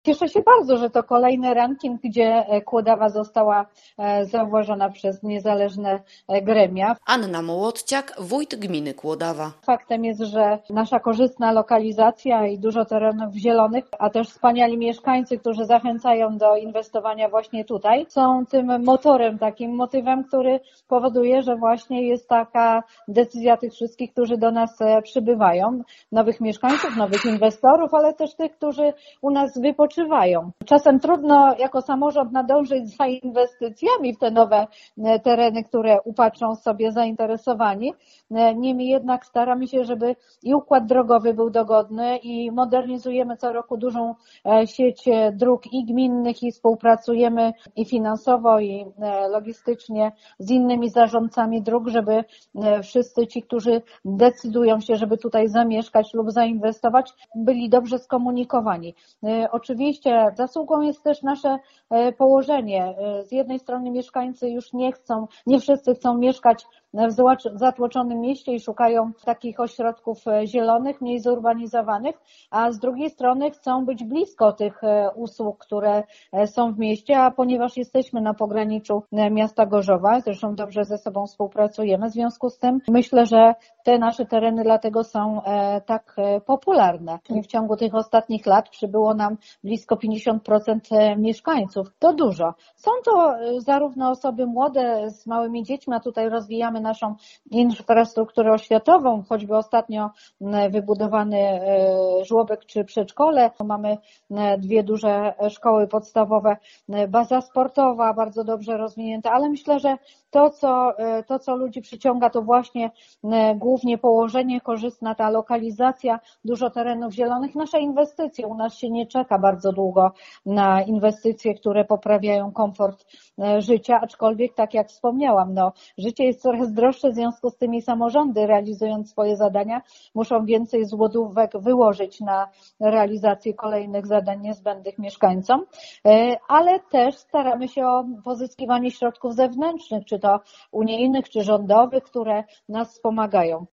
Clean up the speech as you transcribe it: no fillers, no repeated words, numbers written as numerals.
Cieszę się bardzo, że to kolejny ranking, gdzie Kłodawa została zauważona przez niezależne gremia. Anna Mołodciak, wójt gminy Kłodawa. Faktem jest, że nasza korzystna lokalizacja i dużo terenów zielonych, a też wspaniali mieszkańcy, którzy zachęcają do inwestowania właśnie tutaj, są tym motorem, takim motywem, który powoduje, że właśnie jest taka decyzja tych wszystkich, którzy do nas przybywają, nowych mieszkańców, nowych inwestorów, ale też tych, którzy u nas wypoczywają. Czasem trudno jako samorząd nadążyć za inwestycjami w te nowe tereny, które upatrzą sobie zainteresowani. Niemniej jednak staramy się, żeby i układ drogowy był dogodny i modernizujemy co roku dużą sieć dróg i gminnych i współpracujemy i finansowo i logistycznie z innymi zarządcami dróg, żeby wszyscy ci, którzy decydują się, żeby tutaj zamieszkać lub zainwestować, byli dobrze skomunikowani. Oczywiście zasługą jest też nasze położenie. Z jednej strony mieszkańcy już nie wszyscy chcą mieszkać w zatłoczonym mieście i szukają takich ośrodków zielonych, mniej zurbanizowanych, a z drugiej strony chcą być blisko tych usług, które są w mieście, a ponieważ jesteśmy na pograniczu miasta Gorzowa, zresztą dobrze ze sobą współpracujemy, w związku z tym myślę, że te nasze tereny dlatego są tak popularne. W ciągu tych ostatnich lat przybyło nam blisko 50% mieszkańców. To dużo. Są to zarówno osoby młode z małymi dziećmi, a tutaj rozwijamy naszą infrastrukturę oświatową, choćby ostatnio wybudowany żłobek czy przedszkole. Mamy 2 duże szkoły podstawowe, baza sportowa bardzo dobrze rozwinięta, ale myślę, że to, co ludzi przyciąga, to właśnie głównie położenie korzystne, ta lokalizacja, dużo terenów zielonych, nasze inwestycje. U nas się nie czeka bardzo długo na inwestycje, które poprawiają komfort życia, aczkolwiek tak jak wspomniałam, życie jest coraz droższe, w związku z tym i samorządy, realizując swoje zadania, muszą więcej złotówek wyłożyć na realizację kolejnych zadań niezbędnych mieszkańcom, ale też staramy się o pozyskiwanie środków zewnętrznych, czy to unijnych, czy rządowych, które nas wspomagają.